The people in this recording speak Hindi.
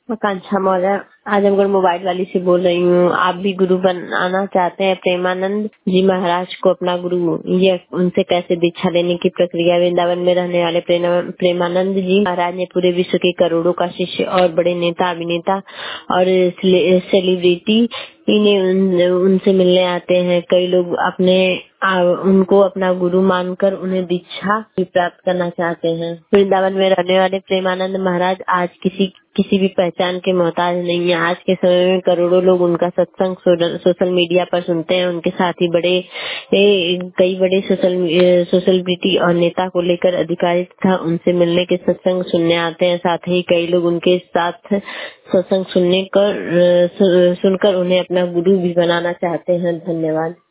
आकांक्षा मौर्य आजमगढ़ मोबाइल वाली से बोल रही हूँ। आप भी गुरु बनाना चाहते हैं प्रेमानंद जी महाराज को अपना गुरु, ये उनसे कैसे दीक्षा लेने की प्रक्रिया? वृंदावन में रहने वाले प्रेमानंद जी महाराज ने पूरे विश्व के करोड़ों का शिष्य और बड़े नेता, अभिनेता और सेलिब्रिटी उनसे मिलने आते हैं। कई लोग उनको अपना गुरु मानकर उन्हें दीक्षा भी प्राप्त करना चाहते हैं। वृंदावन में रहने वाले प्रेमानंद महाराज आज किसी भी पहचान के मोहताज नहीं है। आज के समय में करोड़ों लोग उनका सत्संग सोशल मीडिया पर सुनते हैं। उनके साथ ही कई बड़े सोशलिटी और नेता को लेकर अधिकारी तथा उनसे मिलने के सत्संग सुनने आते हैं। साथ ही कई लोग उनके साथ सत्संग सुनकर उन्हें अपना गुरु भी बनाना चाहते हैं। धन्यवाद।